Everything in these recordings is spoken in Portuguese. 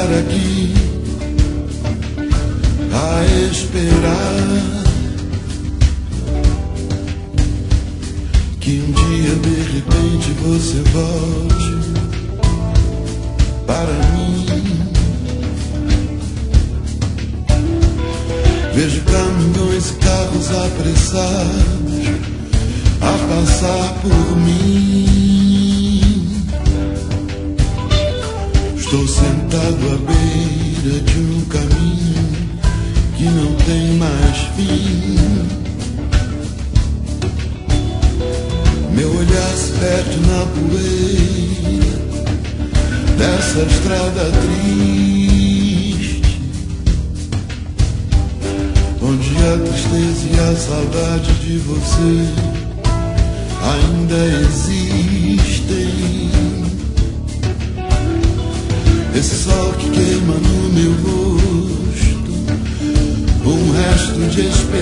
ficar aqui a esperar que um dia de repente você volte para mim. Vejo caminhões e carros apressados a passar por mim. Estou sentado à beira de um caminho que não tem mais fim. Meu olhar se perde na poeira dessa estrada triste, onde a tristeza e a saudade de você ainda existem. Esse sol que queima no meu rosto, um resto de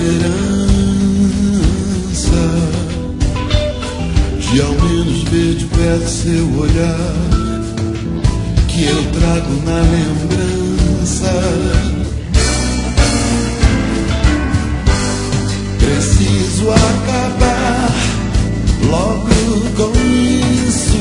esperança, de ao menos ver de perto seu olhar, que eu trago na lembrança. Preciso acabar logo com isso.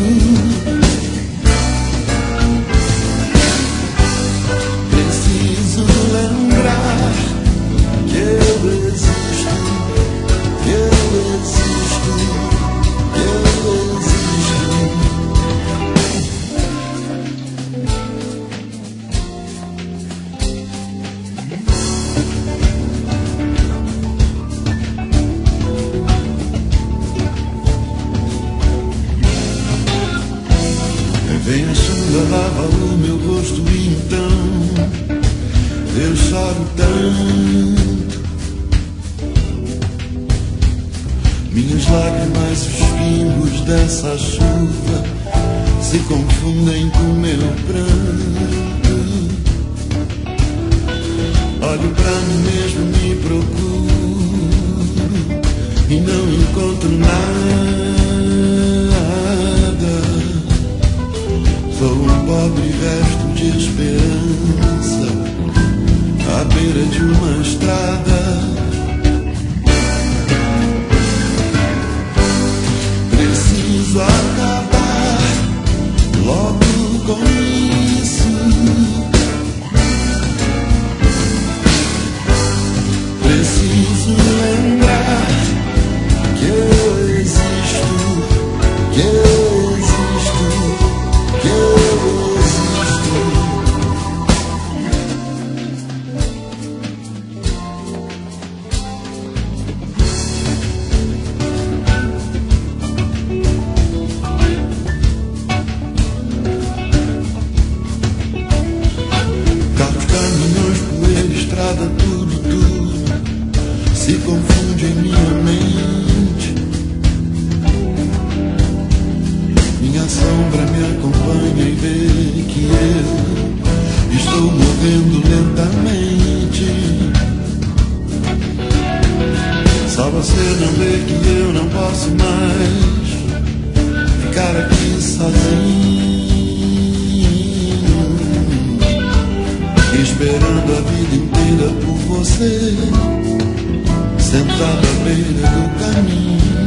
Preciso lembrar que eu existo, que eu existo, que eu existo. Vem a chuva, lava o meu rosto e então eu choro tanto. Minhas lágrimas, os pingos dessa chuva se confundem com meu pranto. Olho pra mim mesmo, me procuro e não encontro nada. Sou um pobre resto de esperança à beira de uma estrada. Preciso acabar logo com isso. Preciso lembrar que eu existo, que eu existo, que eu existo. Carros, caminhões, poeira, estrada, tudo, tudo se confunde em minha mente. Minha sombra me acompanha e vê que eu estou morrendo lentamente. Só você não vê que eu não posso mais ficar aqui sozinho, esperando a vida inteira por você, sentado à beira do caminho.